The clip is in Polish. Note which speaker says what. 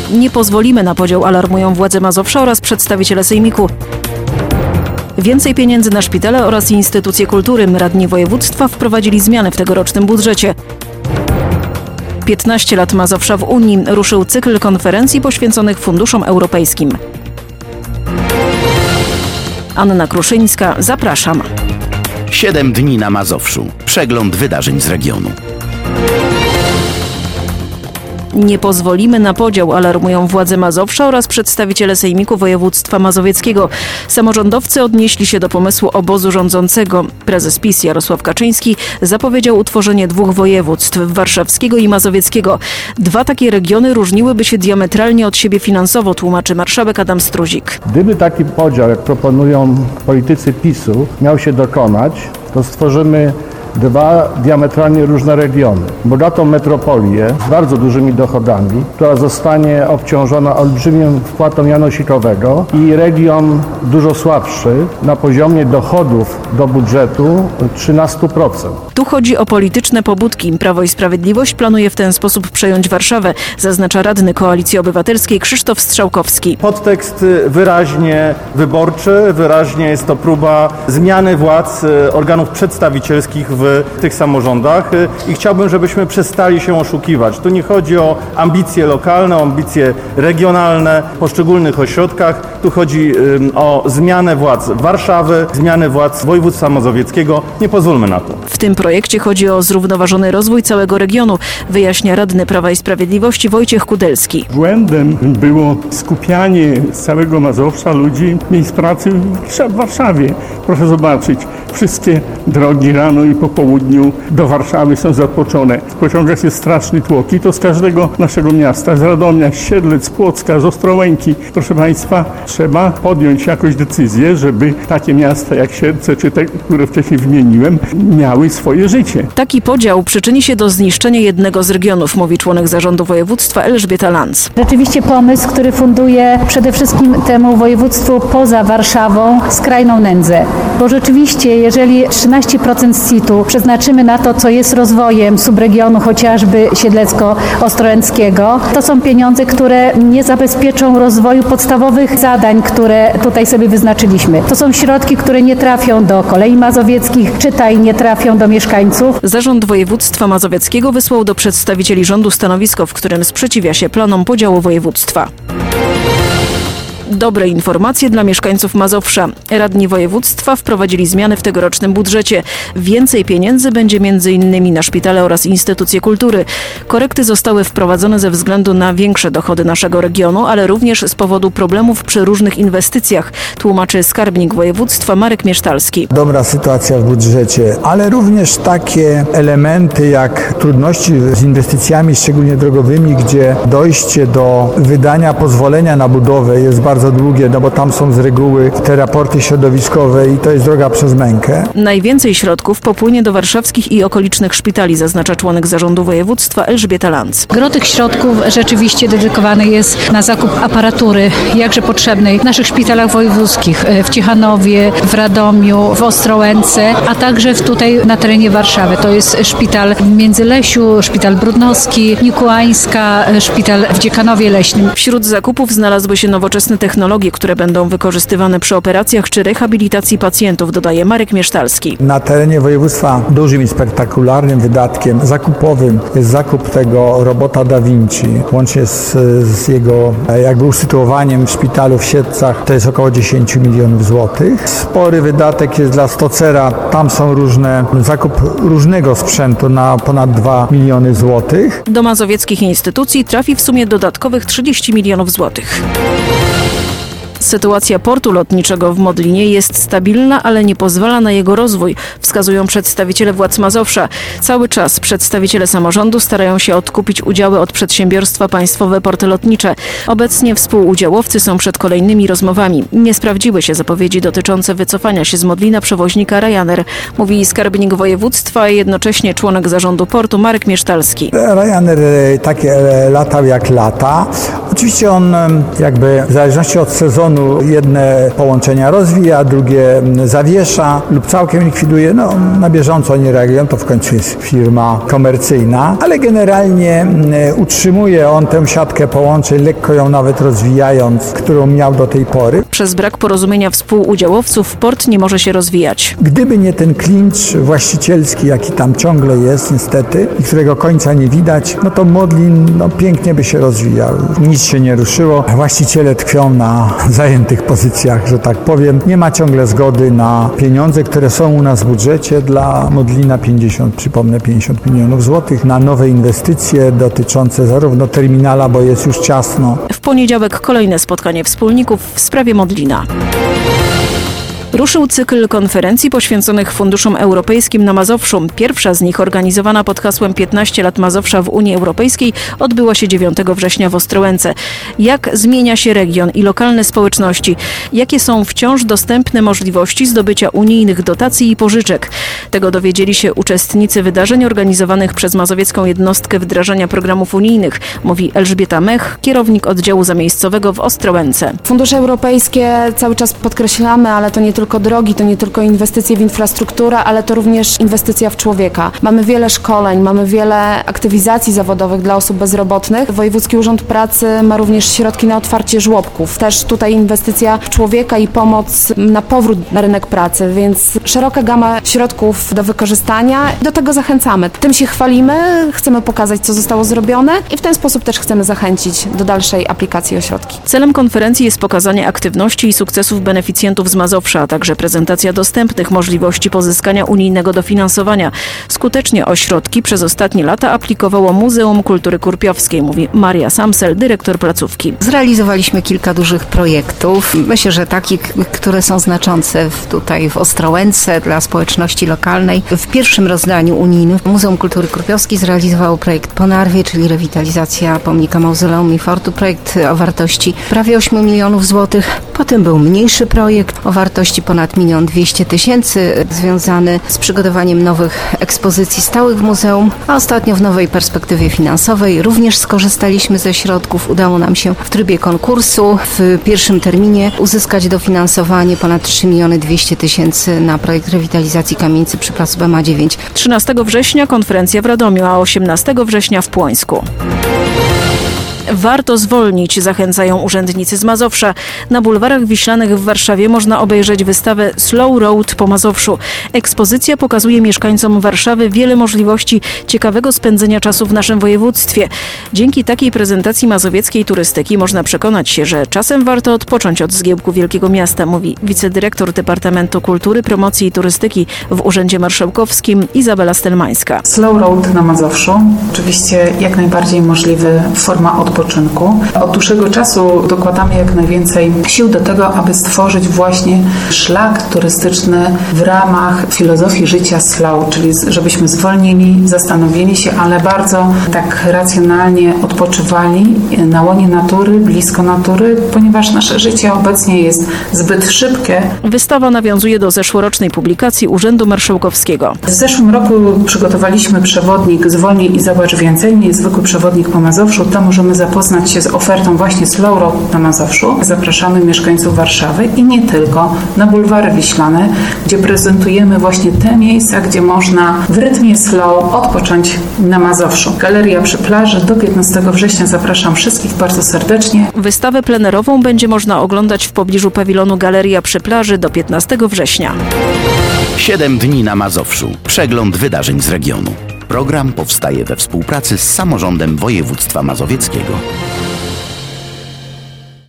Speaker 1: Nie pozwolimy na podział, alarmują władze Mazowsza oraz przedstawiciele sejmiku. Więcej pieniędzy na szpitale oraz instytucje kultury. Radni województwa wprowadzili zmiany w tegorocznym budżecie. 15 lat Mazowsza w Unii. Ruszył cykl konferencji poświęconych funduszom europejskim. Anna Kruszyńska, zapraszam.
Speaker 2: 7 dni na Mazowszu. Przegląd wydarzeń z regionu.
Speaker 1: Nie pozwolimy na podział, alarmują władze Mazowsza oraz przedstawiciele Sejmiku Województwa Mazowieckiego. Samorządowcy odnieśli się do pomysłu obozu rządzącego. Prezes PiS Jarosław Kaczyński zapowiedział utworzenie 2 województw, warszawskiego i mazowieckiego. 2 takie regiony różniłyby się diametralnie od siebie finansowo, tłumaczy marszałek Adam Struzik.
Speaker 3: Gdyby taki podział, jak proponują politycy PiS-u, miał się dokonać, to stworzymy 2 diametralnie różne regiony. Bogatą metropolię z bardzo dużymi dochodami, która zostanie obciążona olbrzymią wpłatą janosikowego, i region dużo słabszy na poziomie dochodów do budżetu 13%.
Speaker 1: Tu chodzi o polityczne pobudki. Prawo i Sprawiedliwość planuje w ten sposób przejąć Warszawę, zaznacza radny Koalicji Obywatelskiej Krzysztof Strzałkowski.
Speaker 4: Podtekst wyraźnie wyborczy, wyraźnie jest to próba zmiany władz organów przedstawicielskich w tych samorządach i chciałbym, żebyśmy przestali się oszukiwać. Tu nie chodzi o ambicje lokalne, o ambicje regionalne w poszczególnych ośrodkach. Tu chodzi o zmianę władz Warszawy, zmianę władz województwa mazowieckiego. Nie pozwólmy na to.
Speaker 1: W tym projekcie chodzi o zrównoważony rozwój całego regionu, wyjaśnia radny Prawa i Sprawiedliwości Wojciech Kudelski.
Speaker 5: Błędem było skupianie z całego Mazowsza ludzi, miejsc pracy w Warszawie. Proszę zobaczyć, wszystkie drogi rano i po południu do Warszawy są zatłoczone. W pociągach jest straszny tłok i to z każdego naszego miasta, z Radomia, z Siedlec, z Płocka, z Ostrołęki. Proszę Państwa, trzeba podjąć jakąś decyzję, żeby takie miasta jak Siedlce, czy te, które wcześniej wymieniłem, miały swoje życie.
Speaker 1: Taki podział przyczyni się do zniszczenia jednego z regionów, mówi członek zarządu województwa Elżbieta Lanz.
Speaker 6: Rzeczywiście pomysł, który funduje przede wszystkim temu województwu poza Warszawą skrajną nędzę. Bo rzeczywiście, jeżeli 13% CIT-u przeznaczymy na to, co jest rozwojem subregionu chociażby siedlecko-ostrołęckiego, to są pieniądze, które nie zabezpieczą rozwoju podstawowych zadań, które tutaj sobie wyznaczyliśmy. To są środki, które nie trafią do kolei mazowieckich, czytaj nie trafią do mieszkańców.
Speaker 1: Zarząd województwa mazowieckiego wysłał do przedstawicieli rządu stanowisko, w którym sprzeciwia się planom podziału województwa. Dobre informacje dla mieszkańców Mazowsza. Radni województwa wprowadzili zmiany w tegorocznym budżecie. Więcej pieniędzy będzie m.in. na szpitale oraz instytucje kultury. Korekty zostały wprowadzone ze względu na większe dochody naszego regionu, ale również z powodu problemów przy różnych inwestycjach, tłumaczy skarbnik województwa Marek Miesztalski.
Speaker 7: Dobra sytuacja w budżecie, ale również takie elementy jak trudności z inwestycjami, szczególnie drogowymi, gdzie dojście do wydania pozwolenia na budowę jest bardzo długie, no bo tam są z reguły te raporty środowiskowe i to jest droga przez mękę.
Speaker 1: Najwięcej środków popłynie do warszawskich i okolicznych szpitali, zaznacza członek zarządu województwa Elżbieta Lanz.
Speaker 8: Gro tych środków rzeczywiście dedykowany jest na zakup aparatury, jakże potrzebnej w naszych szpitalach wojewódzkich, w Ciechanowie, w Radomiu, w Ostrołęce, a także tutaj na terenie Warszawy. To jest szpital w Międzylesiu, szpital Brudnowski, Nikułańska, szpital w Dziekanowie Leśnym.
Speaker 1: Wśród zakupów znalazły się nowoczesne technologie, które będą wykorzystywane przy operacjach czy rehabilitacji pacjentów, dodaje Marek Miesztalski.
Speaker 7: Na terenie województwa dużym i spektakularnym wydatkiem zakupowym jest zakup tego robota Da Vinci, łącznie z jego jakby usytuowaniem w szpitalu w Siedlcach, to jest około 10 milionów złotych. Spory wydatek jest dla Stocera, tam są zakup różnego sprzętu na ponad 2 miliony złotych.
Speaker 1: Do mazowieckich instytucji trafi w sumie dodatkowych 30 milionów złotych. Sytuacja portu lotniczego w Modlinie jest stabilna, ale nie pozwala na jego rozwój, wskazują przedstawiciele władz Mazowsza. Cały czas przedstawiciele samorządu starają się odkupić udziały od przedsiębiorstwa Państwowe Porty Lotnicze. Obecnie współudziałowcy są przed kolejnymi rozmowami. Nie sprawdziły się zapowiedzi dotyczące wycofania się z Modlina przewoźnika Ryanair, mówi skarbnik województwa, a jednocześnie członek zarządu portu Marek Miesztalski.
Speaker 7: Ryanair takie latał jak lata. Oczywiście on jakby w zależności od sezonu jedne połączenia rozwija, drugie zawiesza lub całkiem likwiduje. Na bieżąco nie reagują, to w końcu jest firma komercyjna, ale generalnie utrzymuje on tę siatkę połączeń, lekko ją nawet rozwijając, którą miał do tej pory.
Speaker 1: Przez brak porozumienia współudziałowców port nie może się rozwijać.
Speaker 7: Gdyby nie ten klincz właścicielski, jaki tam ciągle jest niestety i którego końca nie widać, to Modlin pięknie by się rozwijał. Nic się nie ruszyło. Właściciele tkwią na zajętych pozycjach, że tak powiem. Nie ma ciągle zgody na pieniądze, które są u nas w budżecie dla Modlina 50 milionów złotych na nowe inwestycje dotyczące zarówno terminala, bo jest już ciasno.
Speaker 1: W poniedziałek kolejne spotkanie wspólników w sprawie Modlina. Ruszył cykl konferencji poświęconych funduszom europejskim na Mazowszu. Pierwsza z nich, organizowana pod hasłem 15 lat Mazowsza w Unii Europejskiej, odbyła się 9 września w Ostrołęce. Jak zmienia się region i lokalne społeczności? Jakie są wciąż dostępne możliwości zdobycia unijnych dotacji i pożyczek? Tego dowiedzieli się uczestnicy wydarzeń organizowanych przez Mazowiecką Jednostkę Wdrażania Programów Unijnych, mówi Elżbieta Mech, kierownik oddziału zamiejscowego w Ostrołęce.
Speaker 9: Fundusze europejskie cały czas podkreślamy, ale to nie tylko drogi, to nie tylko inwestycje w infrastrukturę, ale to również inwestycja w człowieka. Mamy wiele szkoleń, mamy wiele aktywizacji zawodowych dla osób bezrobotnych. Wojewódzki Urząd Pracy ma również środki na otwarcie żłobków. Też tutaj inwestycja w człowieka i pomoc na powrót na rynek pracy, więc szeroka gama środków do wykorzystania. Do tego zachęcamy. Tym się chwalimy, chcemy pokazać, co zostało zrobione i w ten sposób też chcemy zachęcić do dalszej aplikacji o środki.
Speaker 1: Celem konferencji jest pokazanie aktywności i sukcesów beneficjentów z Mazowsza, a także prezentacja dostępnych możliwości pozyskania unijnego dofinansowania. Skutecznie o środki przez ostatnie lata aplikowało Muzeum Kultury Kurpiowskiej, mówi Maria Samsel, dyrektor placówki.
Speaker 10: Zrealizowaliśmy kilka dużych projektów. Myślę, że takich, które są znaczące tutaj w Ostrołęce dla społeczności lokalnej. W pierwszym rozdaniu unijnym Muzeum Kultury Kurpiowskiej zrealizowało projekt Po Narwie, czyli rewitalizacja pomnika Mauzoleum i Fortu. Projekt o wartości prawie 8 milionów złotych. Potem był mniejszy projekt o wartości ponad 1 200 000 związany z przygotowaniem nowych ekspozycji stałych w muzeum, a ostatnio w nowej perspektywie finansowej również skorzystaliśmy ze środków. Udało nam się w trybie konkursu w pierwszym terminie uzyskać dofinansowanie ponad 3 200 000 na projekt rewitalizacji kamienicy przy placu Bema 9.
Speaker 1: 13 września konferencja w Radomiu, a 18 września w Płońsku. Warto zwolnić, zachęcają urzędnicy z Mazowsza. Na bulwarach wiślanych w Warszawie można obejrzeć wystawę Slow Road po Mazowszu. Ekspozycja pokazuje mieszkańcom Warszawy wiele możliwości ciekawego spędzenia czasu w naszym województwie. Dzięki takiej prezentacji mazowieckiej turystyki można przekonać się, że czasem warto odpocząć od zgiełku wielkiego miasta, mówi wicedyrektor Departamentu Kultury, Promocji i Turystyki w Urzędzie Marszałkowskim Izabela Stelmańska.
Speaker 11: Slow Road na Mazowszu, oczywiście jak najbardziej możliwy forma odpoczynku. Od dłuższego czasu dokładamy jak najwięcej sił do tego, aby stworzyć właśnie szlak turystyczny w ramach filozofii życia slow, czyli żebyśmy zwolnili, zastanowili się, ale bardzo tak racjonalnie odpoczywali na łonie natury, blisko natury, ponieważ nasze życie obecnie jest zbyt szybkie.
Speaker 1: Wystawa nawiązuje do zeszłorocznej publikacji Urzędu Marszałkowskiego.
Speaker 11: W zeszłym roku przygotowaliśmy przewodnik Zwolnij i zobacz więcej, niezwykły przewodnik po Mazowszu. Tam możemy zapoznać się z ofertą właśnie Slow Road na Mazowszu. Zapraszamy mieszkańców Warszawy i nie tylko na bulwary wiślane, gdzie prezentujemy właśnie te miejsca, gdzie można w rytmie slow odpocząć na Mazowszu. Galeria przy plaży do 15 września. Zapraszam wszystkich bardzo serdecznie.
Speaker 1: Wystawę plenerową będzie można oglądać w pobliżu pawilonu Galeria przy plaży do 15 września.
Speaker 2: 7 dni na Mazowszu. Przegląd wydarzeń z regionu. Program powstaje we współpracy z Samorządem Województwa Mazowieckiego.